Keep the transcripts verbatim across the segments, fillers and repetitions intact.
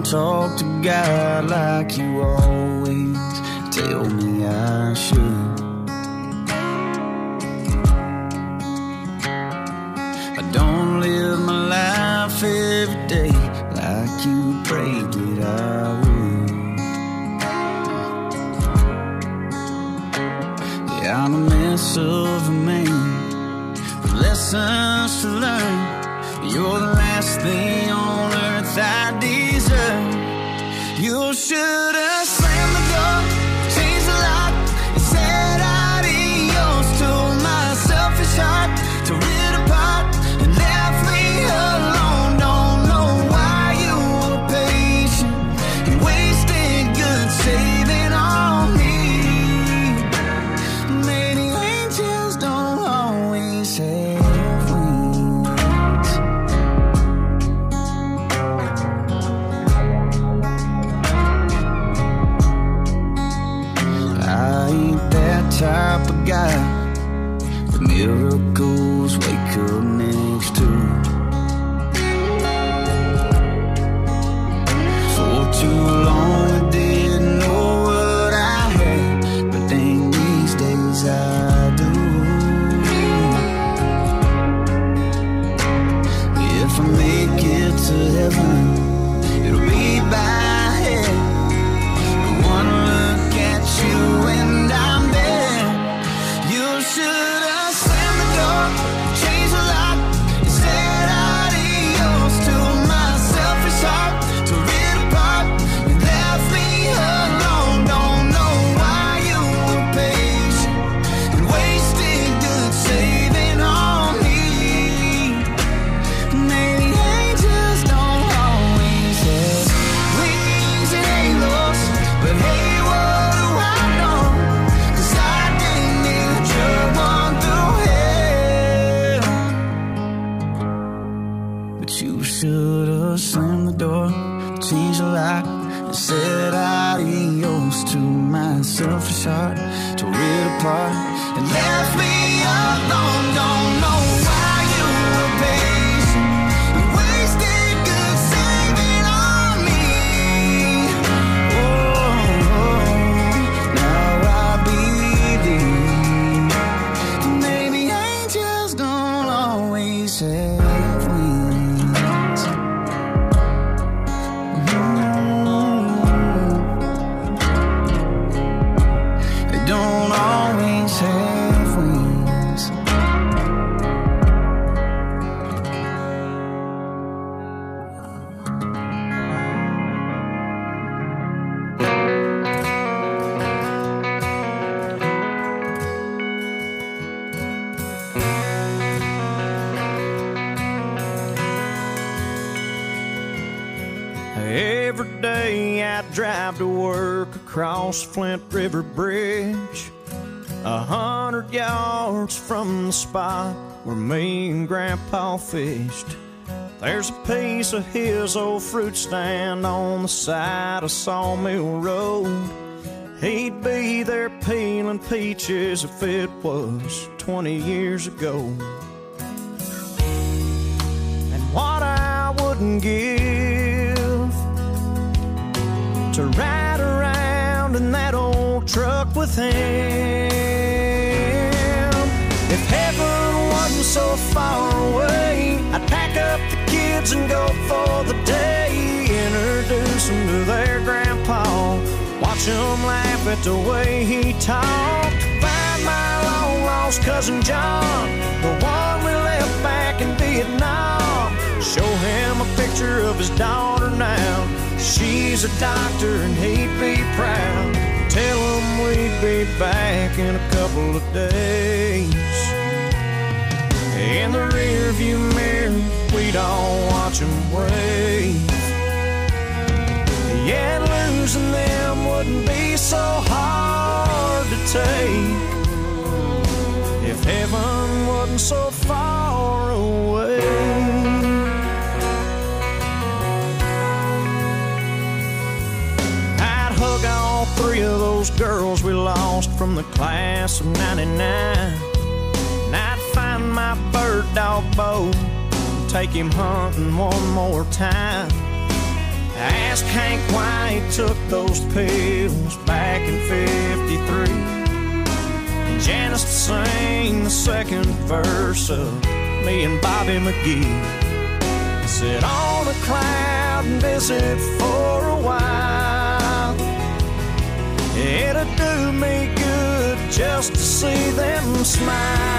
talk to God like you always tell me I should. I don't live my life every day like you prayed that I would. Yeah, I'm a mess of a man with lessons to learn. You're the last thing on earth I deserve. You should have slammed the door, changed the lock, and said adios to my selfish heart, tore it apart and left me alone. Don't know why you were patient and wasted good saving on me. Maybe angels don't always have wings. I ain't that type of guy that miracles wake up next to. For too long I didn't know what I had, but dang, these days I do. If I make it to heaven, it'll be by head. One look at you and I'm there. You should have slammed the door, changed the lock, and said adios to my selfish heart, tore it apart and left me alone. Don't know why you were patient and wasted good saving on me. Maybe angels don't always have wings and halos, but hey, what do I know? 'Cause I didn't need a drug one through hell. But you should have slammed the door, changed the lock, and said adios to my selfish heart, tore it apart and left me alone. Don't know why you were patient and wasted good saving on me. Oh, now I believe maybe angels don't always have wings. Mm. They don't always have wings. Every day I drive to work across Flint River Bridge, a hundred yards from the spot where me and Grandpa fished. There's a piece of his old fruit stand on the side of Sawmill Road. He'd be there peeling peaches if it was twenty years ago. And what I wouldn't give to ride around in that old truck with him. If heaven wasn't so far away, I'd pack up the kids and go for the day. Introduce them to their grandpa, watch them laugh at the way he talked. Find my long lost cousin John, the one we left back in Vietnam. Show him a picture of his daughter now. She's a doctor and he'd be proud. Tell him we'd be back in a couple of days. In the rearview mirror, we'd all watch him wave. Yeah, losing them wouldn't be so hard to take if heaven wasn't so far away. Hug all three of those girls we lost from the class of ninety-nine. And I'd find my bird dog Bo, take him hunting one more time. ask Hank why he took those pills back in fifty-three. And Janice to sing the second verse of me and Bobby McGee. Sit on a cloud and visit for a while. It'd do me good just to see them smile.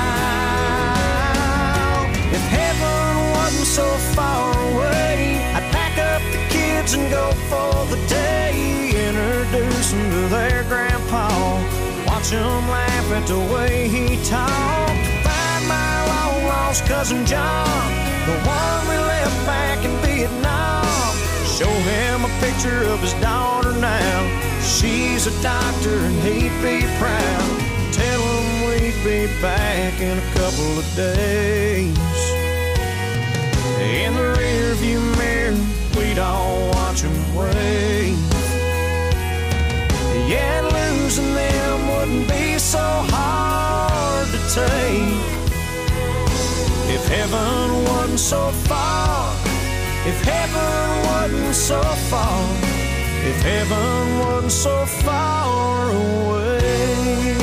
If heaven wasn't so far away, I'd pack up the kids and go for the day. Introduce them to their grandpa, watch them laugh at the way he talked. Find my long lost cousin John, the one we left back in Vietnam. Show him a picture of his daughter now. She's a doctor and he'd be proud. Tell him we'd be back in a couple of days. In the rearview mirror, we'd all watch him wave. Yeah, losing them wouldn't be so hard to take. If heaven wasn't so far, if heaven wasn't so far, if heaven wasn't so far away,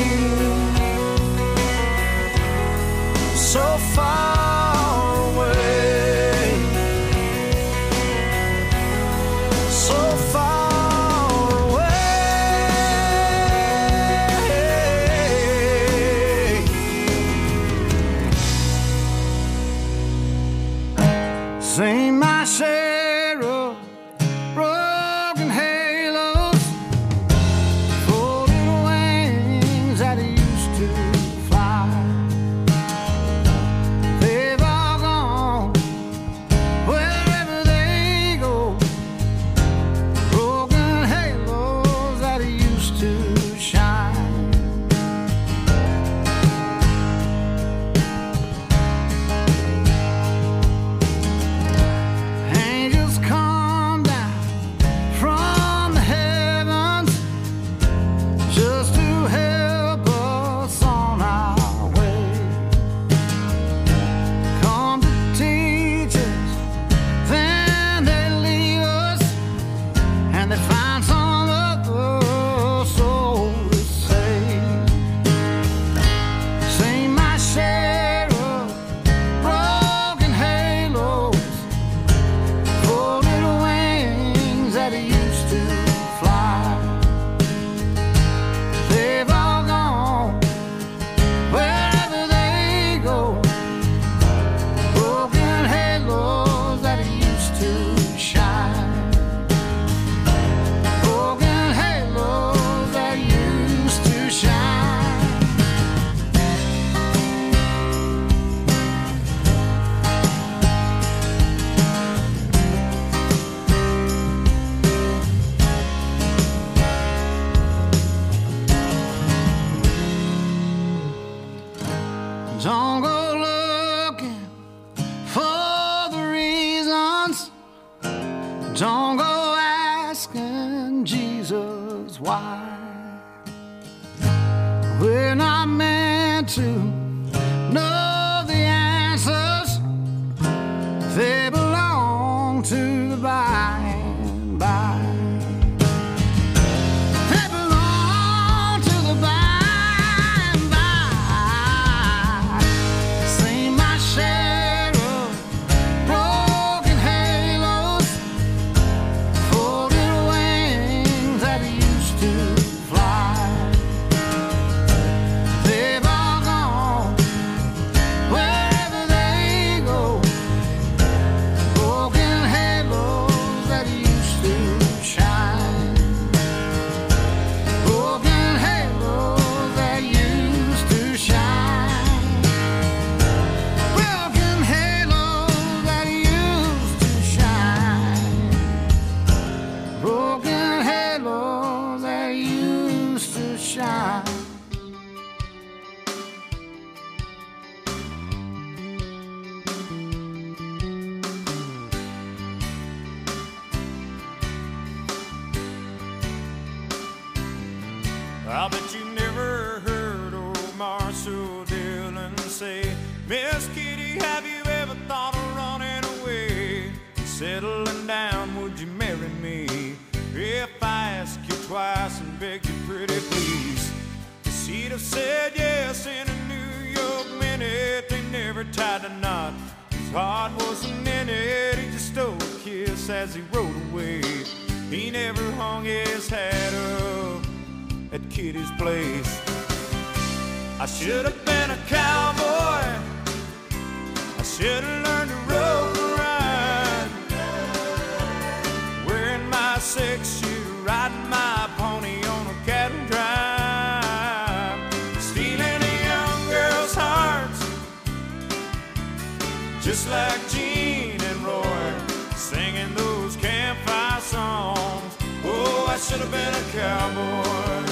so far away, so far away. Sing my share of broken halos, folded wings that used to fly. They've all gone wherever they go, broken halos that used to shine. Angels come down from the heavens just to help us on our way. Come to teach us, then they leave us, and they find some other soul to save. Sing my share of broken halos, folded wings that used to fly. They've all gone wherever they go, broken halos that used to shine, broken halos that used to shine. Don't go looking for the reasons. Don't go asking Jesus why. We're not meant to know the answers. They belong to the by and by. They belong to the by and by. Sing my share of broken halos, folded wings that used to fly. They've all gone wherever they go, broken halos that used to shine, broken halos that used to shine, broken halos that used to shine, broken halos that used to shine. I bet you never heard old Marshall Dillon say, Miss Kitty, have you ever thought of running away, settling down? Would you marry me? If I ask you twice and beg you pretty please, she'd have said yes in a New York minute. They never tied a knot, his heart wasn't in it. He just stole a kiss as he rode away. He never hung his hat up at Kitty's place. I should have been a cowboy, I should have learned to rope and ride, wearing my six-shooter, riding my pony on a cattle drive, stealing a young girl's hearts, just like Gene and Roy, singing those campfire songs. Oh, I should have been a cowboy.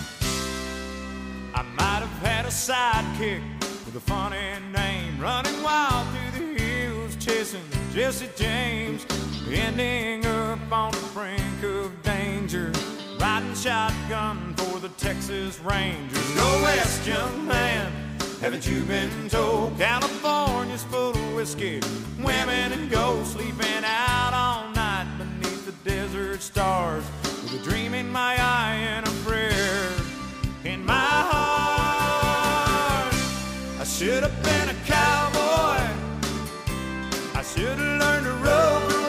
I might have had a sidekick with a funny name, running wild through the hills, chasing Jesse James, ending up on the brink of danger, riding shotgun for the Texas Rangers. Go west, young man, haven't you been told? California's full of whiskey, women and gold, sleeping out all night beneath the desert stars, with a dream in my eye and a prayer in my heart. I should have been a cowboy, I should have learned to rope and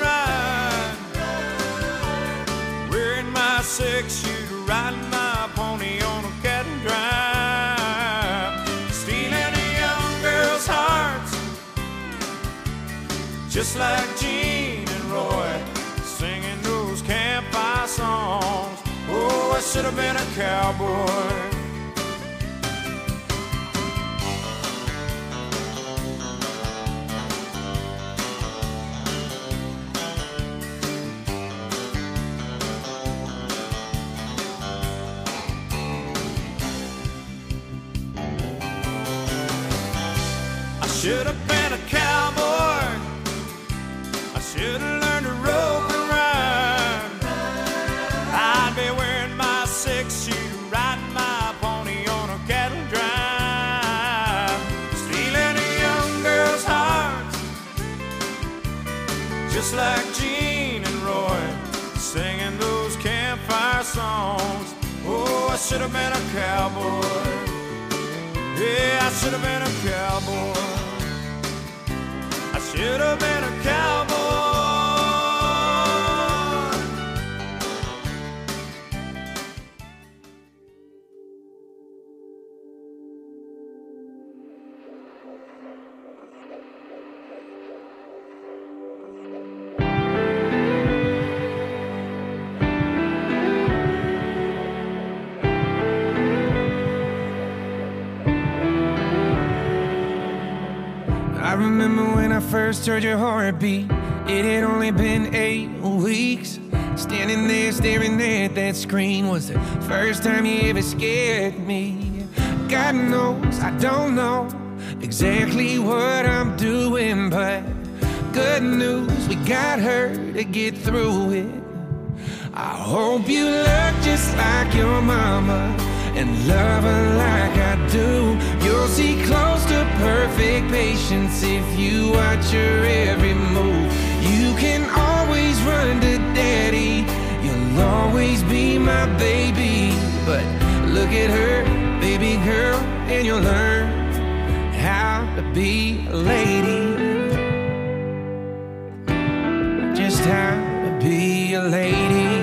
ride, wearing my six-shooter, riding my pony on a cattle drive, stealing a young girl's hearts, just like Gene and Roy, singing those campfire songs. Oh, I should have been a cowboy. I should have been a cowboy, I should have learned to rope and ride, I'd be wearing my six-shooter, riding my pony on a cattle drive, stealing a young girl's hearts, just like Gene and Roy, singing those campfire songs. Oh, I should have been a cowboy. Yeah, I should have been a cowboy. I should have been a cowboy. I remember when I first heard your heartbeat. It had only been eight weeks. Standing there staring at that screen was the first time you ever scared me. God knows I don't know exactly what I'm doing, but good news, we got her to get through it. I hope you look just like your mama and love her like I do. You'll see close to perfect patience if you watch her every move. You can always run to daddy, you'll always be my baby. But look at her, baby girl, and you'll learn how to be a lady. Just how to be a lady.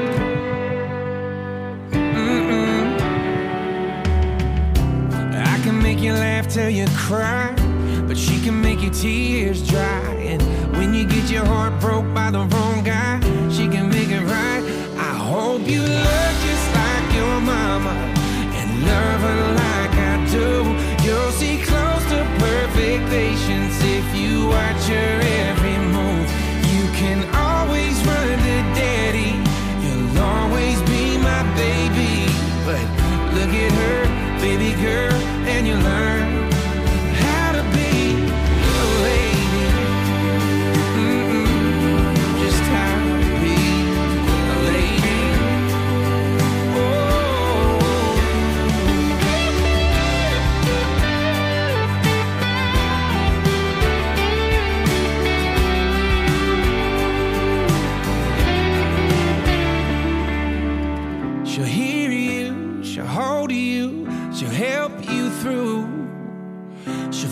Make you laugh till you cry, but she can make your tears dry. And when you get your heart broke by the wrong guy, she can make it right. I hope you look just like your mama and love her like I do. You'll see close to perfect patience if you watch her every move. You can always run to daddy, you'll always be my baby. But look at her, baby girl, and you learn how to be a lady. Mm-mm, just how to be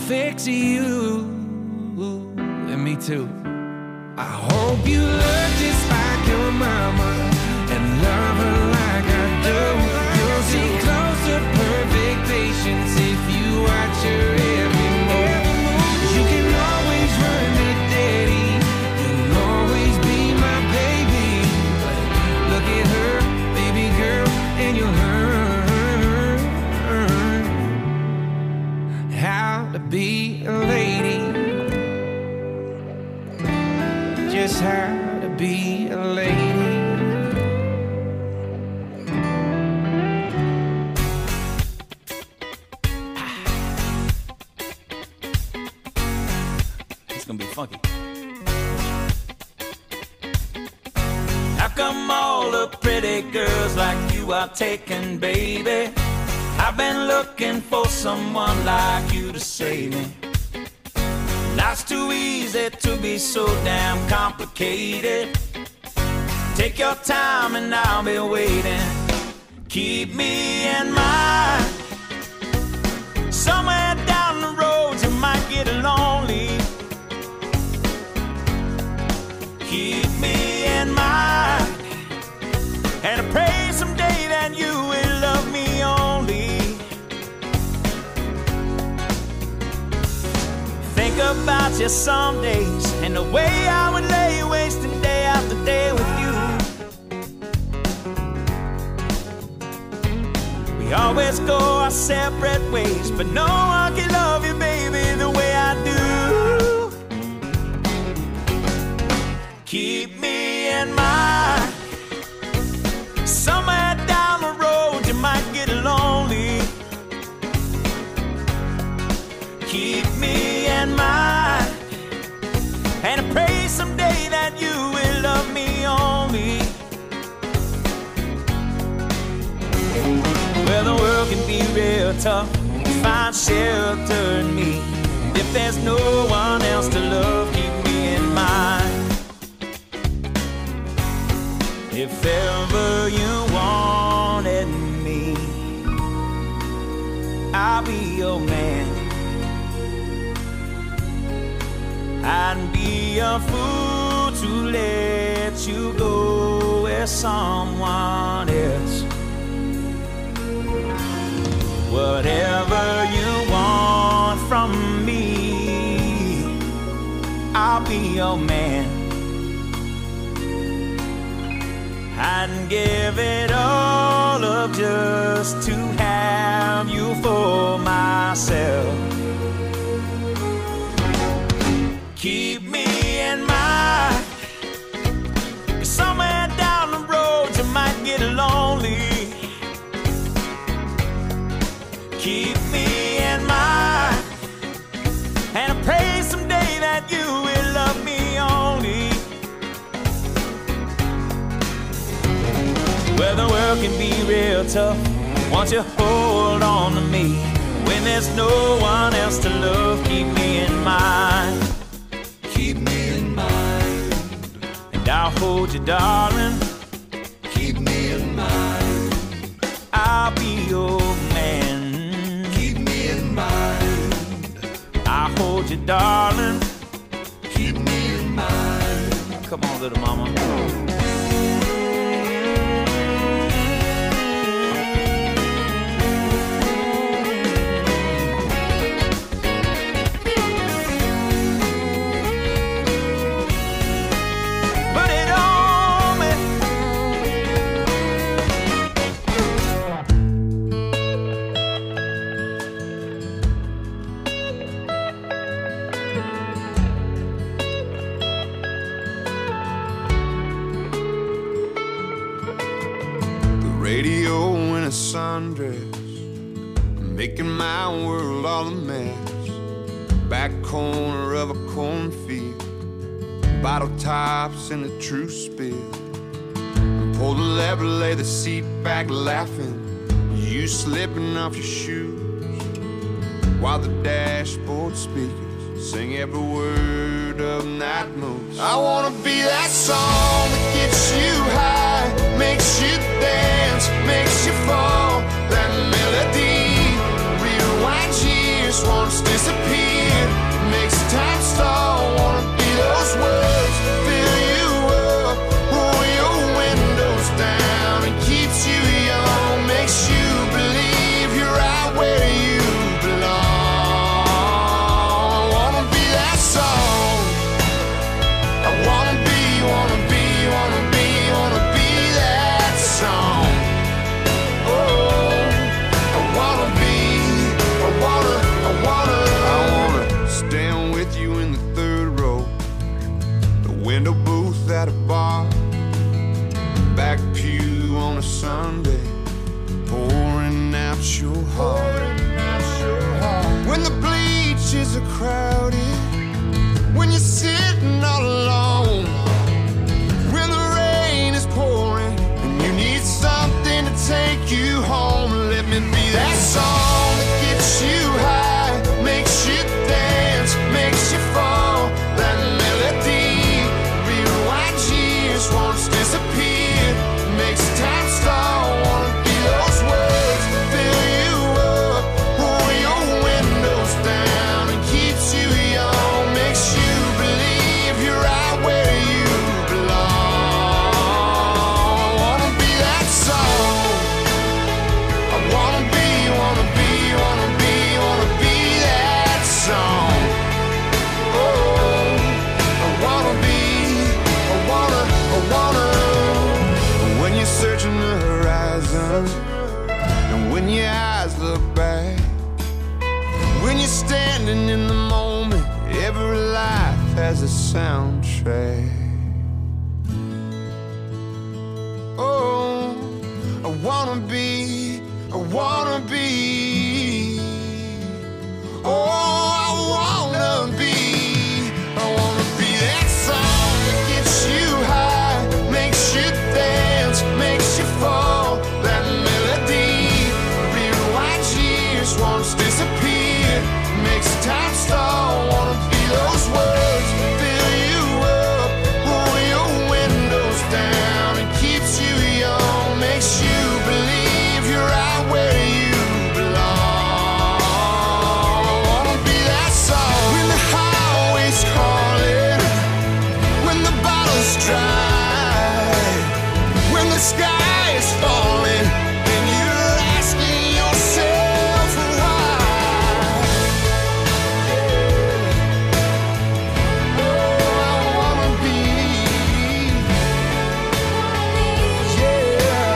fix you. And me too. I hope you look just like your mama and love her like I do. You'll see close to perfect patience if you watch her every move. You can always run to daddy, you'll always be my baby. But look at her, baby girl, and you'll learn how to be a lady. Just how to be a lady. It's gonna be funky. How come all the pretty girls like you are taken, baby? I've been looking for someone like you to save me. Life's too easy to be so damn complicated. Take your time and I'll be waiting. Keep me in mind. Somewhere down the road you might get lonely. Keep me in mind. And I pray someday that you will love me only. Think about you some days and the way I would lay wasting day after day with you. We always go our separate ways, but no one can love you, baby, the way I do. Keep me in mind. Somewhere down the road you might get lonely. Keep me in mind. And I pray someday that you will love me only. Well, the world can be real tough. Find shelter in me. If there's no one else to love, keep me in mind. If ever you wanted me, I'll be your man. I'd be a fool to let you go with someone else. Whatever you want from me, I'll be your man. I'd give it all up just to have you for myself. Keep me in mind. Somewhere down the road you might get lonely. Keep me in mind. And I pray someday that you will love me only. Well, the world can be real tough once you hold on to me. When there's no one else to love, keep me in mind. Keep me in mind. And I'll hold you, darling. Keep me in mind. I'll be your man. Keep me in mind. I'll hold you, darling. Keep me in mind. Come on, little mama. Radio in a sundress, making my world all a mess. Back corner of a cornfield, bottle tops in a true spill. Pull the lever, lay the seat back laughing, you slipping off your shoes, while the dashboard speakers sing every word of Night Moves. I wanna be that song that gets you high, makes you dance, makes you fall. That melody rewinds years, once disappear. your heart. When the bleachers are crowded, when you're sitting all alone, when the rain is pouring and you need something to take you home, let me be that song that gets you high, makes you dance, makes you fall. That melody, rewind years, won't disappear, makes time stall. Wanna be those words that fill you up, roll your windows down and keeps you young, makes you believe you're right where you belong. I wanna be that song. I wanna be, wanna be, wanna be, wanna be that song. Oh, I wanna be, I wanna, I wanna. When you're searching the horizon, and when your eyes look back, when you're standing in the moment, every life has a soundtrack. Oh, I wanna be, I wanna be. Oh, I wanna be, I wanna be that song that gets you high, makes you dance, makes you fall. That melody, rewind years, won't disappear, makes time stall. Wanna be those words that fill you up, roll your windows down and keeps you young, makes you believe you're right where you belong. I wanna be that song. When the highway's calling, when the bottle's dry, when the sky is falling and you're asking yourself why. Oh, I wanna be, yeah.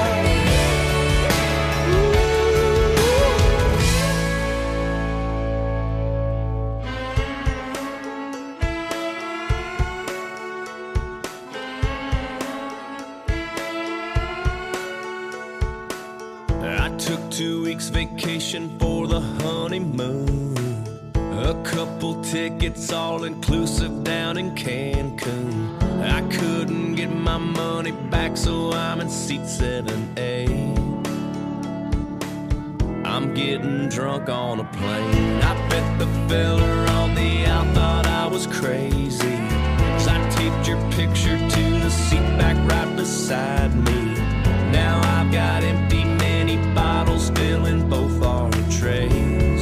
I took two weeks vacation for the honeymoon. A couple tickets all inclusive down in Cancun. I couldn't get my money back, so I'm in seat seven A. I'm getting drunk on a plane. I bet the fella on the out thought I was crazy, 'cause I taped your picture to the seat back right beside me. Now I've got empty mini bottles filling both our trays.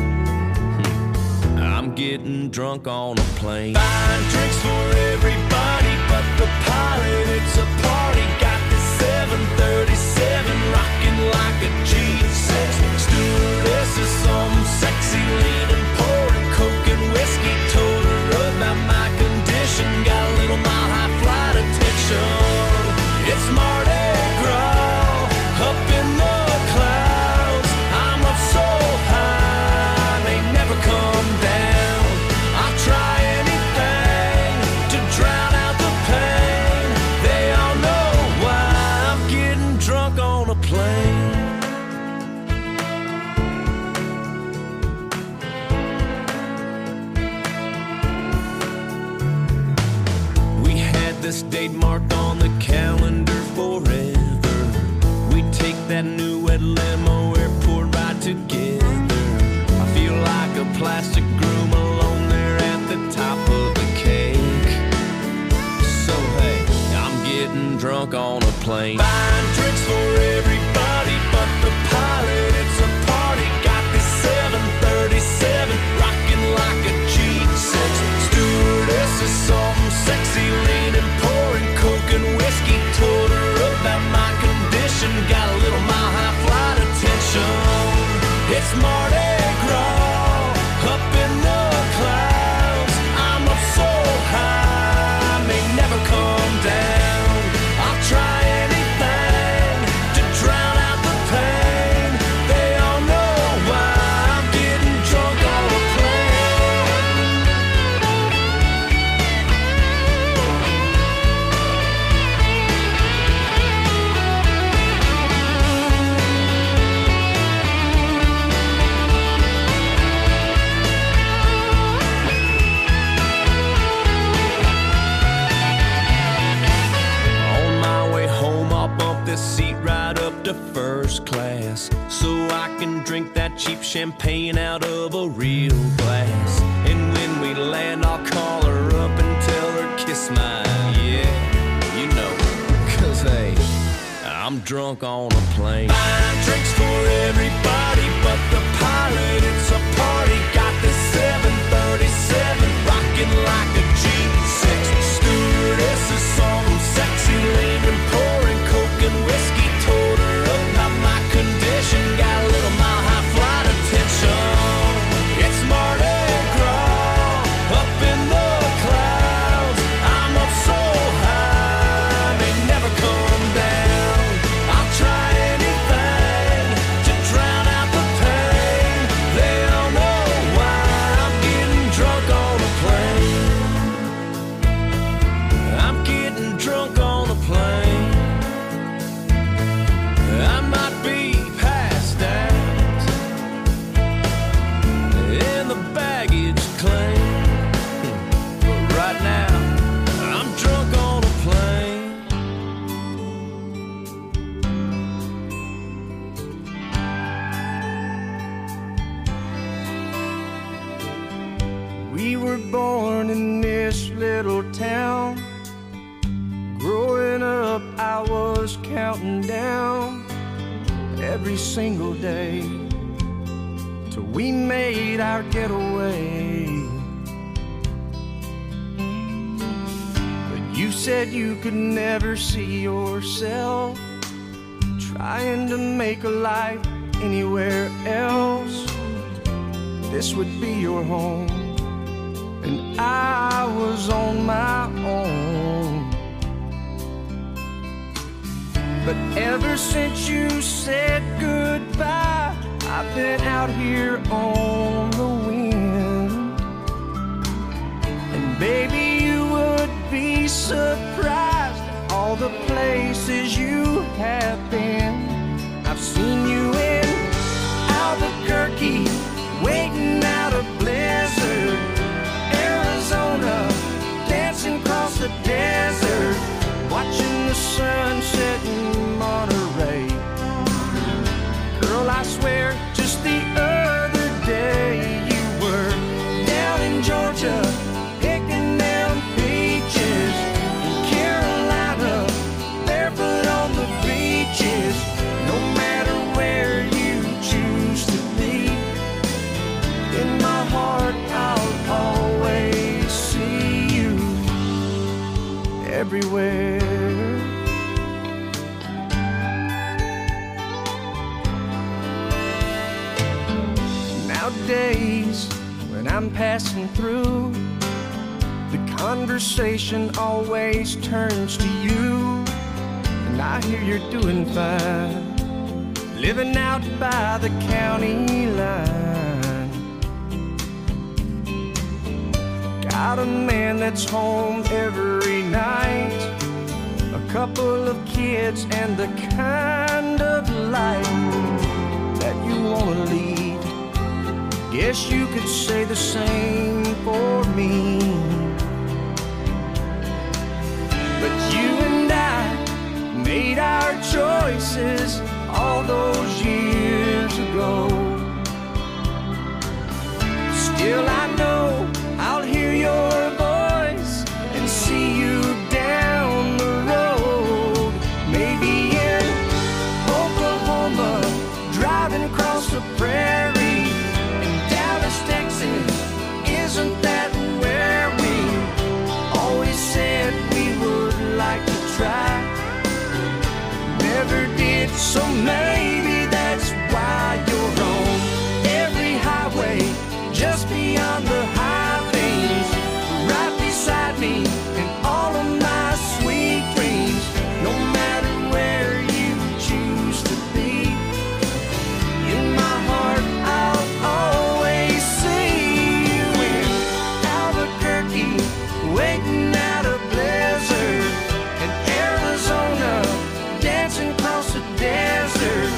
I'm getting drunk on a plane. Buying drinks for everybody but the pilot. It's a party. Got this seven thirty-seven rocking like a G six. Stewardess is some sexy leaning, pouring coke and whiskey. Told her about my condition. Got a little mile high flight attention. It's Mardi Gras up in the clouds. I'm up so high, may never come down. I'll try anything to drown out the pain. They all know why I'm getting drunk on a plane. We had this date marked on the calendar forever. We take that new wet limo airport ride together. I feel like a plastic groom alone there at the top of the cake. So hey, I'm getting drunk on a plane. Buying drinks for everybody but the pilot. It's a party. Got this seven thirty-seven rocking like a G six. Stewardess is some sexy leaning, pouring coke and whiskey. Told her about my condition. Got a little mile high flight attention. It's Mardi Gras up in the clouds. I'm up so high, may never come down. I'll try anything to first class, so I can drink that cheap champagne out of a real glass. And when we land, I'll call her up and tell her kiss mine, yeah, you know, 'cause hey, I'm drunk on a plane. Buying drinks for everybody, but the pilot, it's a party. Got the seven thirty-seven rocking like a G six. Stewardess is some sexy lady pouring coke and whiskey. Told her about my condition, got a little mile high flight attention. It's Mardi Gras up in the clouds. I'm up so high, may never come down. I'll try anything to drown out the pain. They don't know why I'm getting drunk on a plane. I'm getting drunk on a plane. I might be passed out in the baggage claim, but right now I'm drunk on a plane. We were born in this little town. Growing up, I was counting down every single day till we made our getaway. But you said you could never see yourself trying to make a life anywhere else. This would be your home, and I was on my own. But ever since you said goodbye, I've been out here on the wind. And baby, you would be surprised at all the places you have been. I've seen you in Albuquerque, waiting out a blizzard, Arizona, dancing across the desert, watching the sunset in Monterey. Girl, I swear, just the other day you were down in Georgia, picking them peaches. In Carolina, barefoot on the beaches. No matter where you choose to be, in my heart I'll always see you everywhere. Nowadays, when I'm passing through, the conversation always turns to you. And I hear you're doing fine, living out by the county line. Got a man that's home every night, a couple of kids, and the kind of life that you wanna lead. Guess you could say the same for me. But you and I made our choices all those years ago. Still I know I'll hear your voice and see you down the road. Maybe in Oklahoma, driving across the prairie. Texas, isn't that where we always said we would like to try? Never did, so maybe that's why you're on every highway, just beyond the high things, right beside me in all of my sweet dreams. No matter where you choose to be, in my heart I'll always waiting out a blizzard in Arizona, dancing across the desert,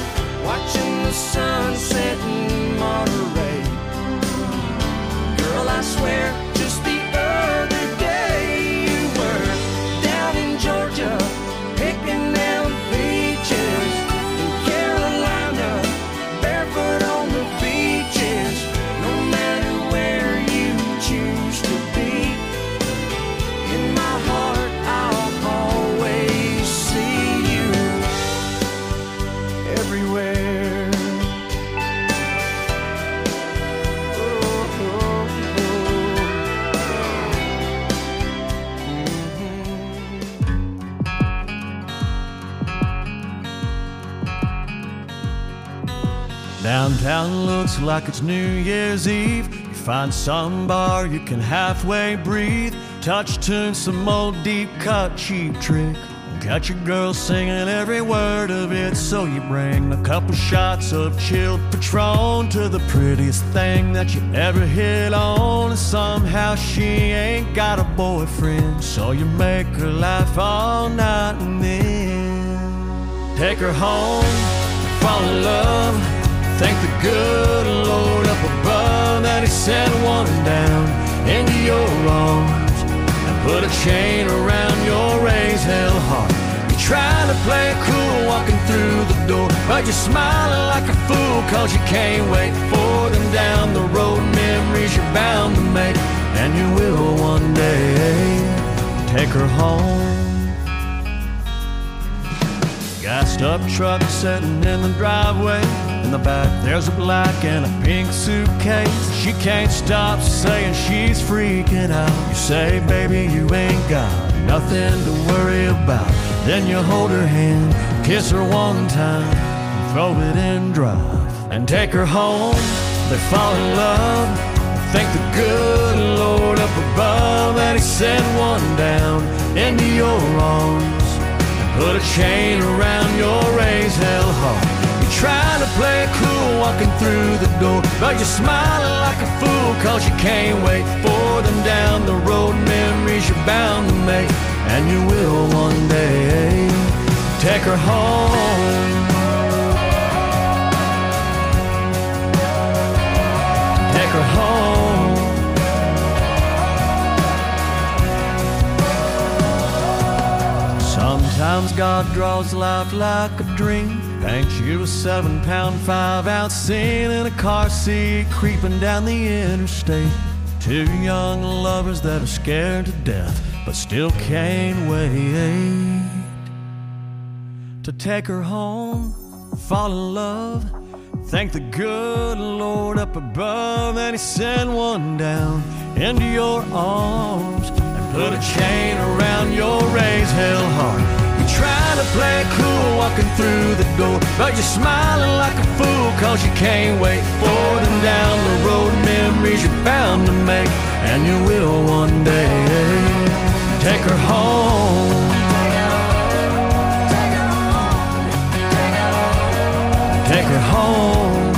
Downtown looks like it's New Year's Eve. You find some bar you can halfway breathe. Touch tune, some old deep cut Cheap Trick. Got your girl singing every word of it. So you bring a couple shots of chilled Patron to the prettiest thing that you ever hit on. And somehow she ain't got a boyfriend, so you make her laugh all night and then take her home, fall in love. Thank the good Lord up above that he sent one down into your arms and put a chain around your raised hell heart. You're trying to play it cool walking through the door, but you're smiling like a fool cause you can't wait for them down the road. Memories you're bound to make, and you will one day take her home. Gassed up truck sitting in the driveway. In the back there's a black and a pink suitcase. She can't stop saying she's freaking out. You say, baby, you ain't got nothing to worry about. Then you hold her hand, kiss her one time, and throw it in drive and take her home. They fall in love. Thank the good Lord up above that he sent one down into your arms and put a chain around your raised hell heart. Trying to play it cool walking through the door, but you're smiling like a fool cause you can't wait for them down the road. Memories you're bound to make, and you will one day take her home. Take her home. Sometimes God draws life like a dream. Paints you a seven pound, five ounce scene in a car seat creeping down the interstate. Two young lovers that are scared to death but still can't wait to take her home, fall in love. Thank the good Lord up above that he sent one down into your arms and put a chain around your raised hell heart. Trying to play it cool walking through the door, but you're smiling like a fool cause you can't wait for them down the road. Memories you're bound to make, and you will one day take her home. Take her home.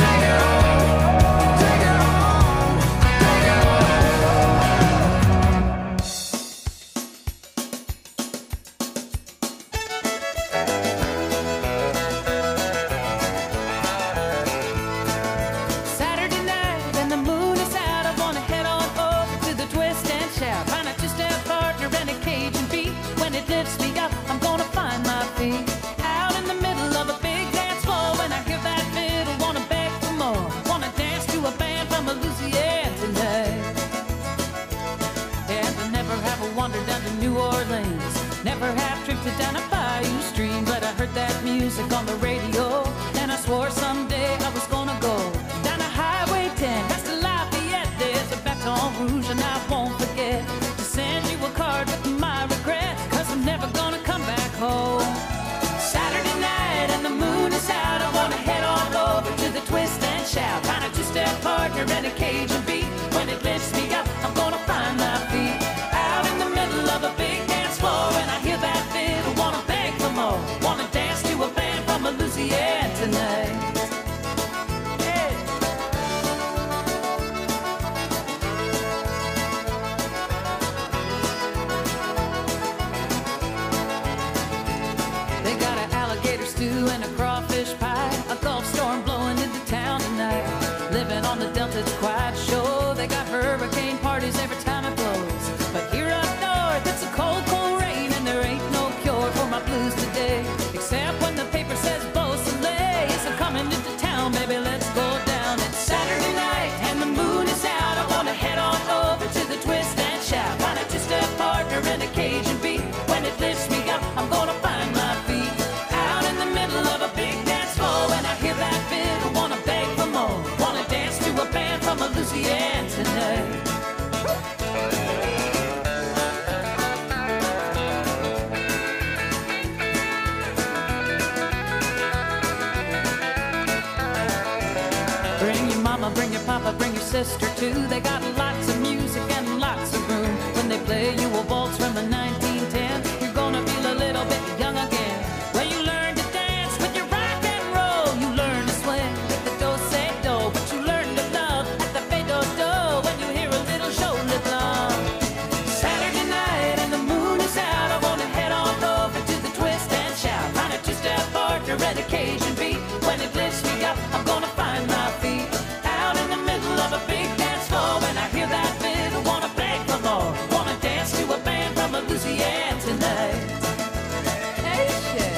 On the radio, and I swore someday I was gonna go down to Highway ten, past the Lafayette. There's a Baton Rouge, and I won't forget to send you a card with my regrets, cause I'm never gonna come back home. Saturday night and the moon is out, I wanna head on over to the Twist and Shout. Find a two-step partner and a Cajun beat. When it lifts me up, I'm gonna find my feet out in the middle of a big dance floor. And I hear that fiddle, wanna beg for more, wanna dance to a band from Louisiana tonight. Yeah. They got an alligator stew and a crawfish pie, a Gulf storm blowing into town tonight. Living on the Delta, it's quite sure. They got hurricane parties every time it blows. But here up north, it's a cold, cold rain, and there ain't no cure for my blues today. Except when the paper says Beausoleil. Yes, I'm coming into town, baby, let's go down. It's Saturday night and the moon is out. I wanna head on over to the Twist and Shout. Find a two-step partner and a Cajun beat. When it lifts me up, I'm gonna find my feet out in the middle of a big mama, bring your papa, bring your sister too. They got lots of music and lots of room. When they play you a waltz from the nineteen ten, you're gonna feel a little bit young again. When you learn to dance with your rock and roll, you learn to swing with the do-say-do, but you learn to love at the fade-do-do when you hear a little shoulder love. Saturday night and the moon is out, I wanna head on over to the twist and shout. Find a two-step partner and occasion beat. When it lifts me up, I'm gonna find my feet out in the middle of a big dance floor. When I hear that fiddle, wanna beg for more, wanna dance to a band from Louisiana tonight. Hey, shit.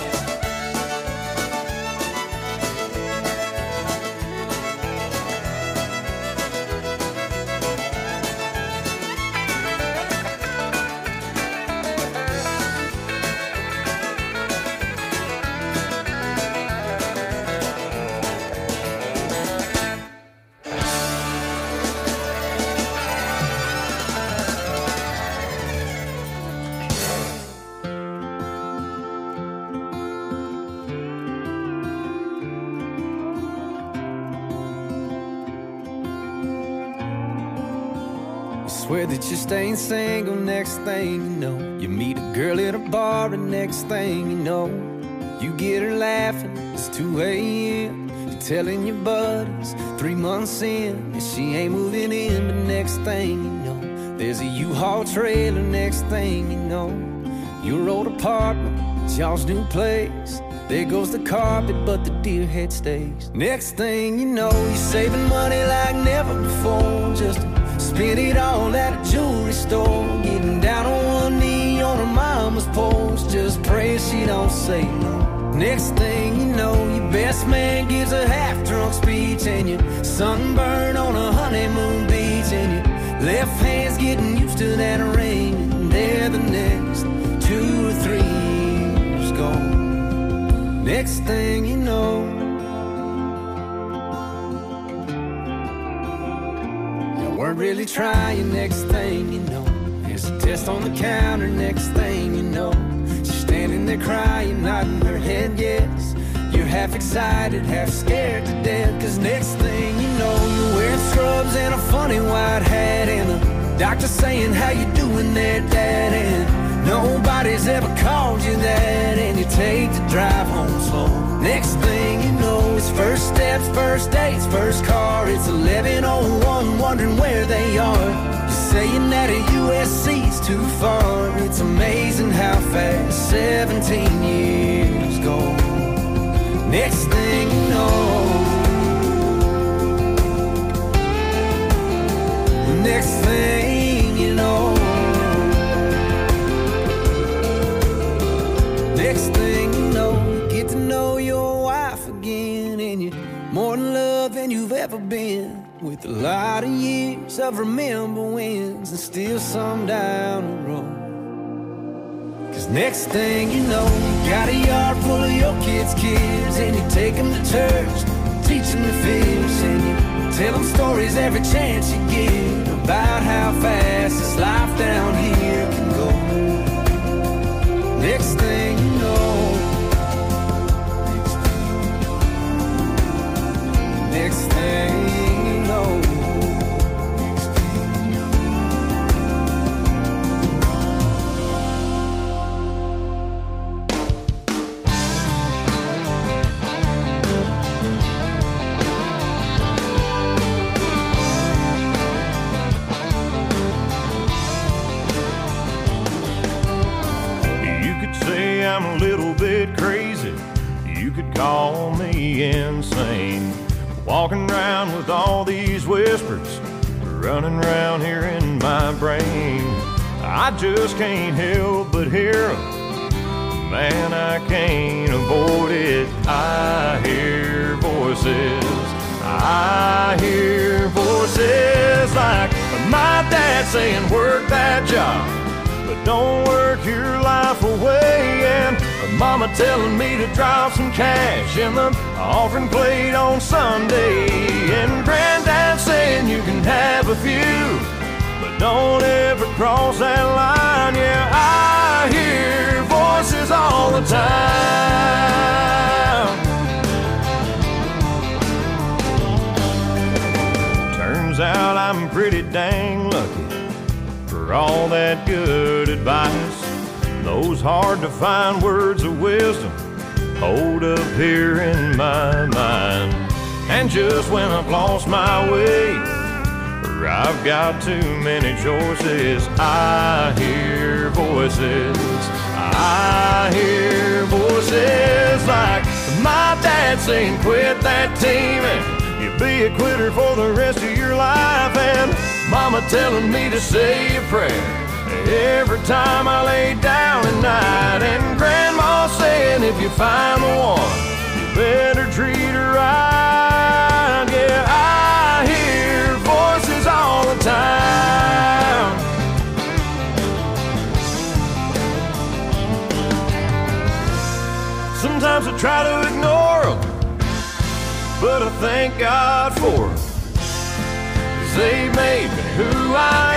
Swear that you're staying single, next thing you know, you meet a girl at a bar, and next thing you know, you get her laughing, it's two a m You're telling your buddies, three months in, and she ain't moving in. But next thing you know, there's a U-Haul trailer. Next thing you know, your old apartment, it's y'all's new place. There goes the carpet, but the deer head stays. Next thing you know, you're saving money like never before, just to spend it all at a jewelry store. Getting down on one knee on her mama's porch, just praying she don't say no. Next thing you know, your best man gives a half-drunk speech, and you're sunburned on a honeymoon beach, and your left hand's getting used to that ring, and there the next two or three years gone. Next thing you know, weren't really trying. Next thing you know, there's a test on the counter. Next thing you know, she's standing there crying, nodding her head yes. You're half excited, half scared to death, cause next thing you know, you're wearing scrubs and a funny white hat, and the doctor saying, how you doing there, Dad? And nobody's ever called you that, and you take the drive home slow. Next thing you know, it's first steps, first dates, first car. It's eleven oh one, wondering where they are. You're saying that a U S C's too far. It's amazing how fast seventeen years go. Next thing you know, next thing you know, next thing you know, you get to know your wife again, and you're more in love than you've ever been, with a lot of years of remember wins and still some down the road. Cause next thing you know, you got a yard full of your kids' kids, and you take them to church, teach them to fish, and you tell them stories every chance you get about how fast this life down here can go. Next thing you know, next thing you know, I'm a little bit crazy, you could call me insane. Walking around with all these whispers running around here in my brain. I just can't help but hear them, man, I can't avoid it. I hear voices, I hear voices like my dad saying work that job, but don't work your life away. And mama telling me to drop some cash in the offering plate on Sunday. And granddad saying you can have a few, but don't ever cross that line. Yeah, I hear voices all the time. pretty dang lucky for all that good advice. Those hard to find words of wisdom hold up here in my mind. And just when I've lost my way, or I've got too many choices, I hear voices. I hear voices like my dad saying, quit that team and you'll be a quitter for the rest of your life. And mama telling me to say a prayer every time I lay down at night. And grandma saying, if you find the one, you better treat her right. Yeah, I hear voices all the time. Sometimes I try to ignore them, but I thank God for them, 'cause they made me who I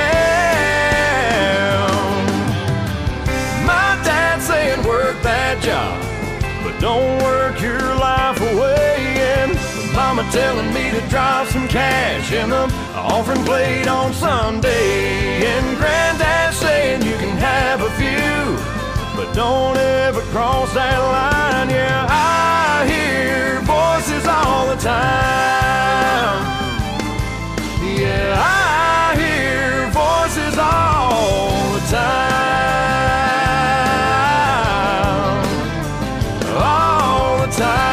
am. My dad saying work that job, but don't work your life away. And mama telling me to drop some cash in the offering plate on Sunday. And granddad saying you can have a few, but don't ever cross that line. Yeah, I hear voices all the time. Yeah, I hear voices all the time. All the time.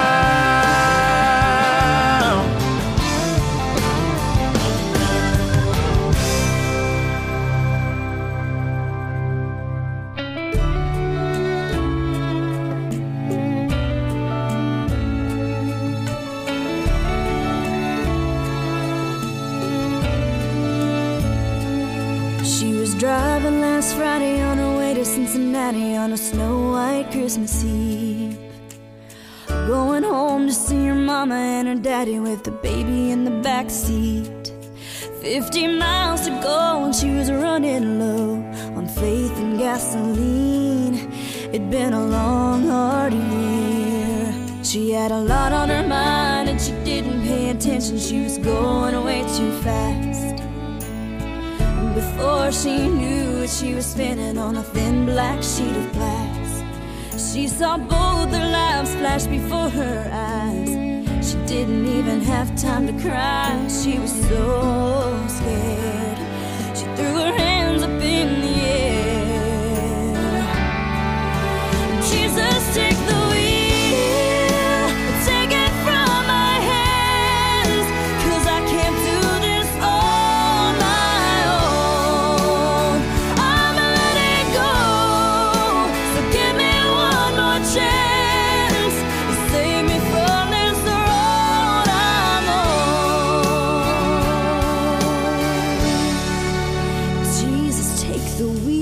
Driving last Friday on her way to Cincinnati on a snow-white Christmas Eve, going home to see her mama and her daddy with the baby in the back seat. Fifty miles to go and she was running low on faith and gasoline. It'd been a long, hard year. She had a lot on her mind and she didn't pay attention. She was going way too fast. Before she knew it, she was spinning on a thin black sheet of glass. She saw both their lives flash before her eyes. She didn't even have time to cry. She was so scared. She threw her hands up in the air. Jesus, take the wheel, take it from my hands, 'cause I can't do this all my own. I'm letting go, so give me one more chance to save me from this road I'm on. Jesus, take the wheel.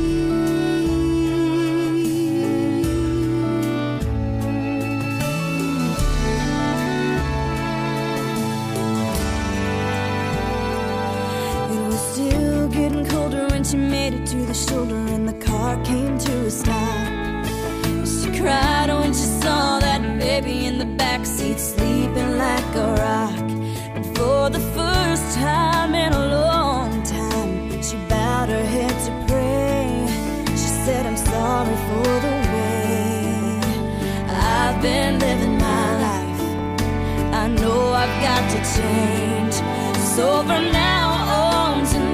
It was still getting colder when she made it to the shoulder and the car came to a stop. She cried when she saw that baby in the backseat sleeping like a rock. And for the first time in a long time, she bowed her head to pray. She said, I'm sorry for the way I've been living my life. I know I've got to change. So from now on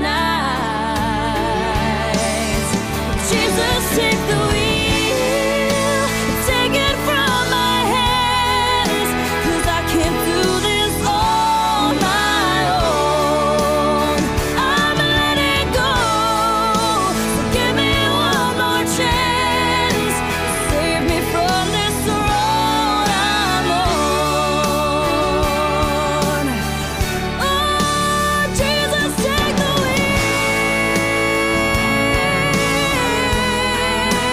tonight, Jesus, take the wheel, take it from my hands, 'cause I can't do this on my own. I'm letting go, so give me one more chance to save me from this road I'm on. Oh, Jesus, take the wheel.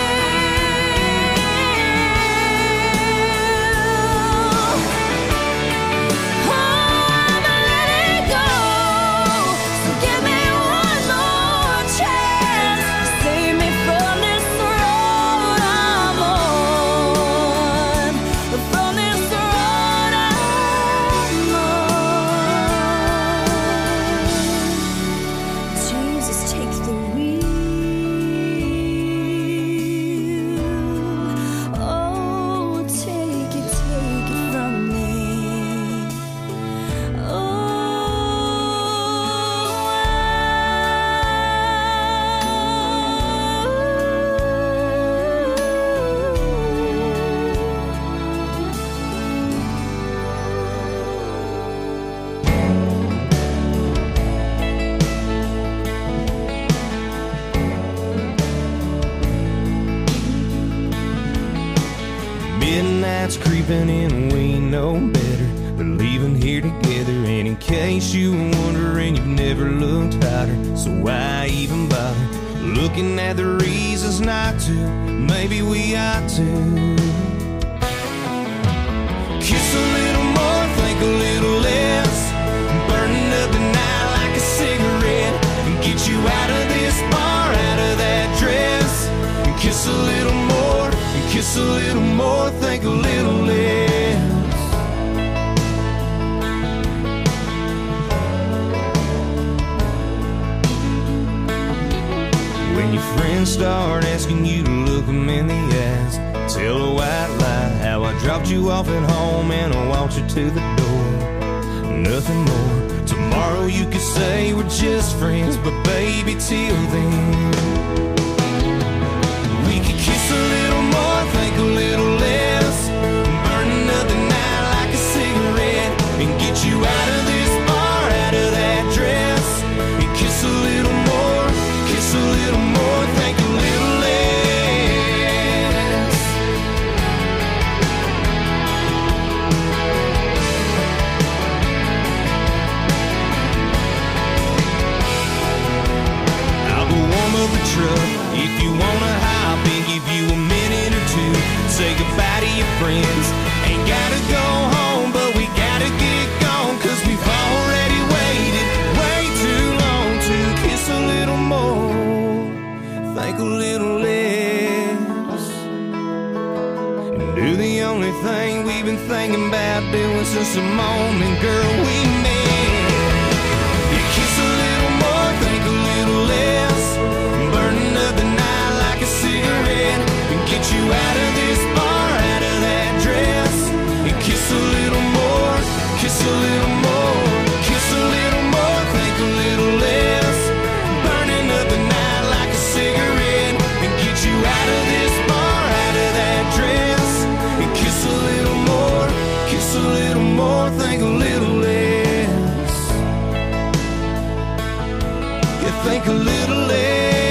night's creeping in, we know better. We're leaving here together, and in case you were wondering, you've never looked hotter. So why even bother looking at the reasons not to? Maybe we ought to kiss a little more, think a little less, burning up the night like a cigarette, and get you out of this bar, out of that dress. And kiss a little more, and kiss a little more, think a little less. When your friends start asking you to look them in the eyes, tell a white lie how I dropped you off at home and I walked you to the door. Nothing more. Tomorrow you could say we're just friends, but baby, till then we could kiss a little more, think a little less, burning up the night like a cigarette, and get you out of this bar, out of that dress. And kiss a little more, kiss a little more, think a little less. I'll go warm up the truck if you wanna hop in, give you a minute or two, say goodbye to your friends. Ain't gotta go home, but we gotta get gone, cause we've already waited way too long to kiss a little more, think a little less, and do the only thing we've been thinking about doing since the moment, girl, we met. You kiss a little more, think a little less, burning up the night like a cigarette, and get you out of this bar, out of that dress. And kiss a little more, kiss a little more, kiss a little more, think a little less, burning up the night like a cigarette, and get you out of this bar, out of that dress. And kiss a little more, kiss a little more, think a little less. You think a little less.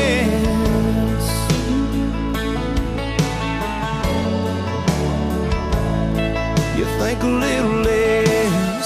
You think a little less.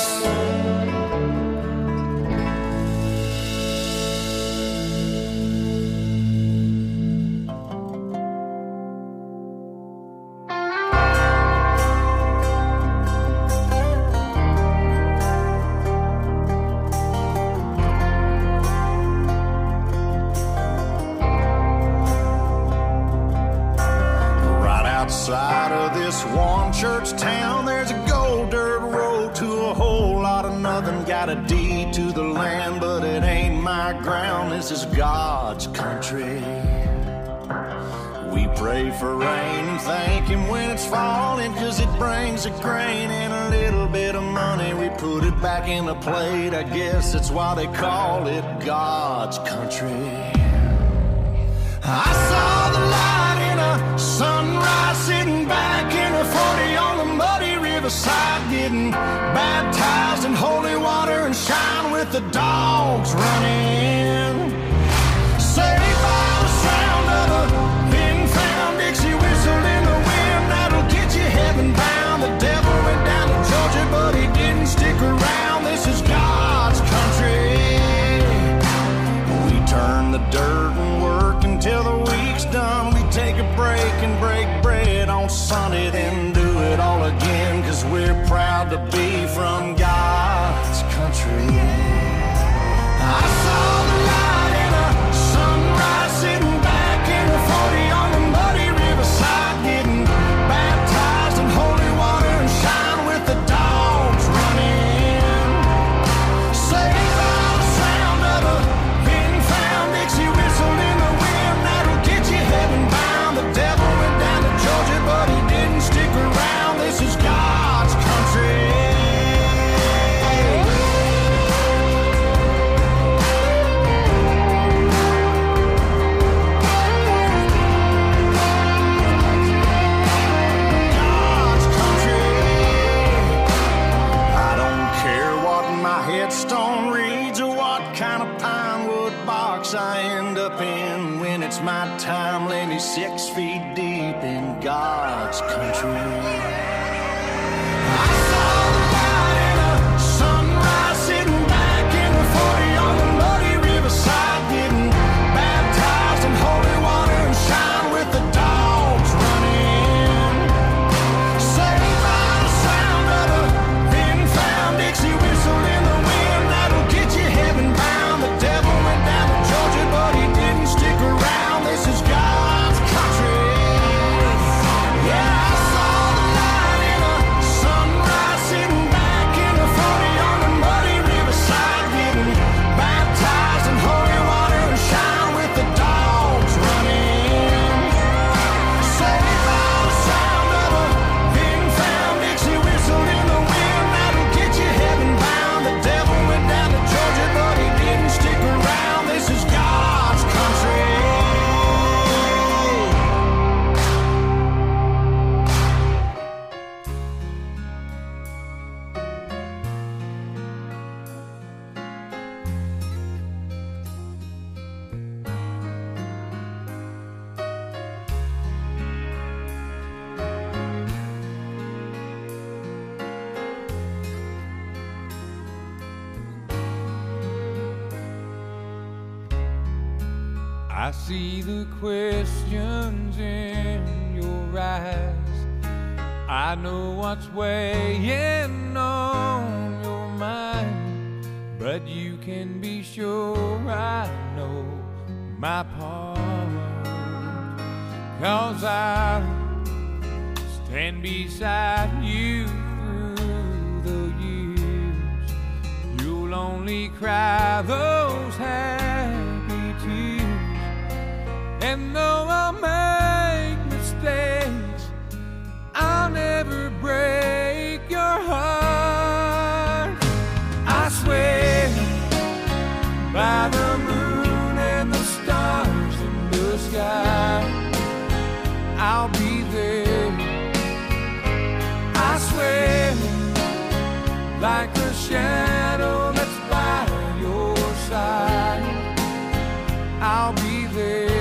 Right outside of this one church town, there's a gold dirt road to a whole lot of nothing. Got a deed to the land, but it ain't my ground. This is God's country. We pray for rain and thank Him when it's falling, cause it brings a grain and a little bit of money. We put it back in the plate, I guess that's why they call it God's country. I saw the light in a sunrise, sitting back in a forty on the muddy riverside, getting baptized in holy water and shine with the dogs running. Saved by the sound of a thin-found Dixie whistle in the wind, that'll get you heaven bound. The devil went down to Georgia, but he didn't stick around. This is God's country. We turn the dirt and work until the week's done. We take a break and break bread on Sunday, then do it all again, cause we're proud to be from God's country. I saw the light in a sunrise, sitting back in a forty on the muddy riverside, getting baptized in holy water and shine with the dogs running. Saved by the sound of a thin-found Dixie whistle in the wind, that'll get you heaven bound. The devil went down to Georgia, but he didn't stick around. This is God's country. God's country. I don't care what my headstone reads or what kind of pine wood box I end up in. When it's my time, lay me six feet deep in God's country. I see the questions in your eyes. I know what's weighing on your mind, but you can be sure I know my part. 'Cause I'll stand beside you through the years. You'll only cry those happy tears. And though I'll make mistakes, I'll never break your heart. I swear by the moon and the stars in the sky, I'll be there. I swear like a shadow that's by your side, I'll be there.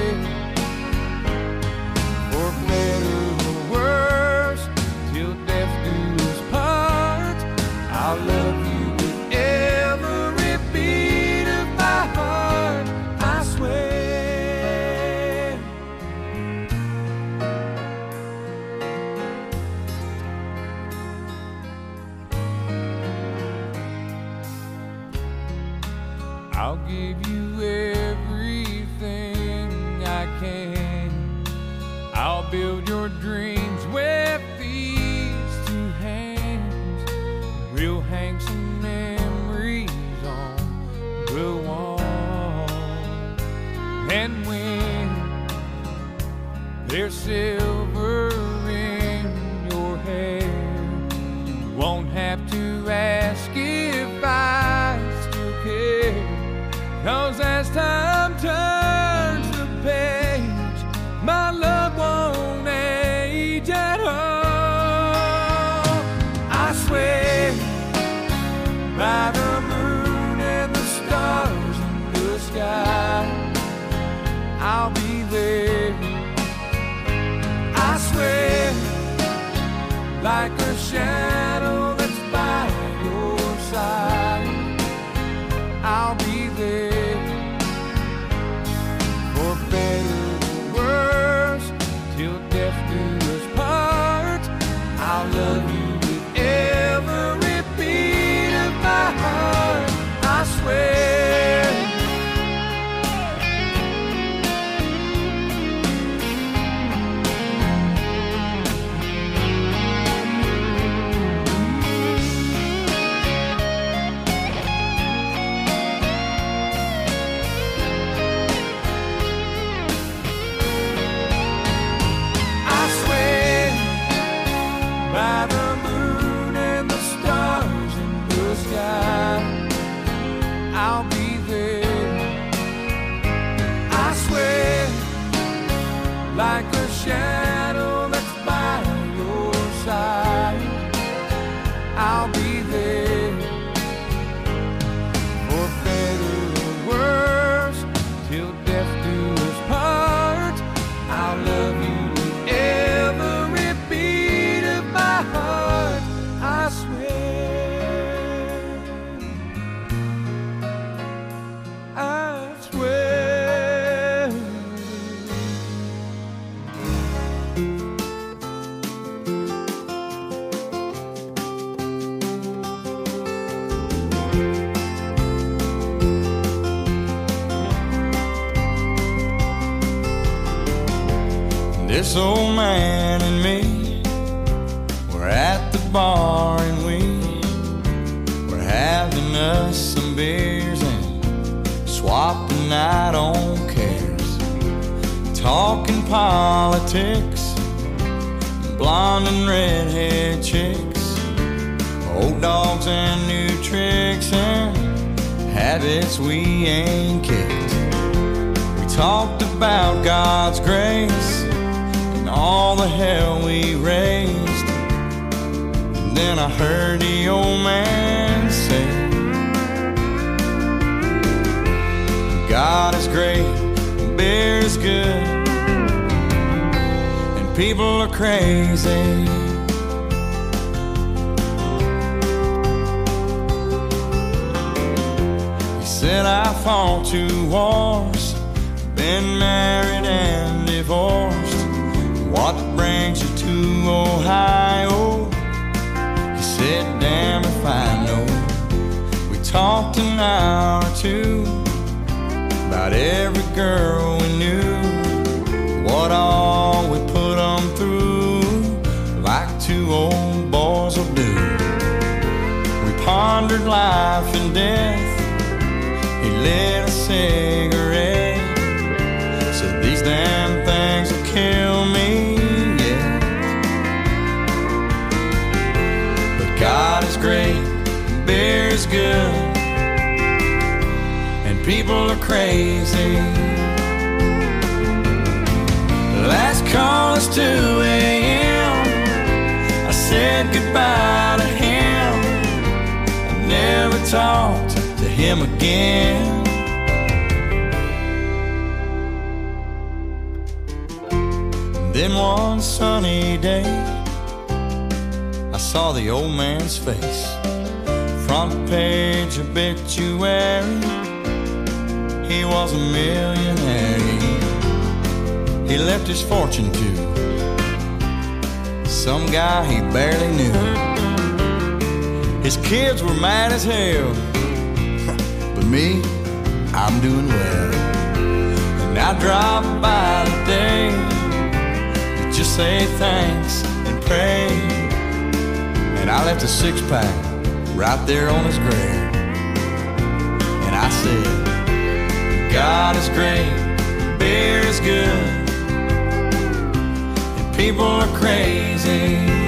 For better or worse, till death do us part, I'll love you with every beat of my heart. I swear. I'll give you everything I can. I'll build your dreams with these two hands. We'll hang some memories on the wall. And when there's silver in your hair, you won't have to ask if I still care. 'Cause as time turns the page, my love won't age at all. I swear by the moon and the stars in the sky, I'll be there. I swear like a shadow that's by your side, I'll be there. For better or worse, till death do us part, I'll love you with every beat of my heart. I swear. By the moon and the stars in the sky, I'll be there. I swear like a shadow that's by your side, I'll be there. For better or worse, till death do us part, I'll love you with every beat of my heart. I swear, I swear. This old man and me, we're at the bar and we we're having us some beers and swapping out on cares, talking politics, blonde and redhead chicks, old dogs and new tricks and habits we ain't kicked. We talked about God's grace, all the hell we raised. And then I heard the old man say, God is great, beer is good, and people are crazy. He said I fought two wars, been married and divorced. What brings you to Ohio? He said, damn if I know. We talked an hour or two about every girl we knew, what all we put them through, like two old boys will do. We pondered life and death. He lit a cigarette, said these damn things will kill me, yeah. But God is great, beer is good, and people are crazy. Last call is two a.m. I said goodbye to him. I never talked to him again. Then one sunny day, I saw the old man's face. Front page obituary, he was a millionaire. He left his fortune to some guy he barely knew. His kids were mad as hell, but me, I'm doing well. And I drop by today to just say thanks and pray. And I left a six-pack right there on his grave. And I said, God is great, beer is good, people are crazy.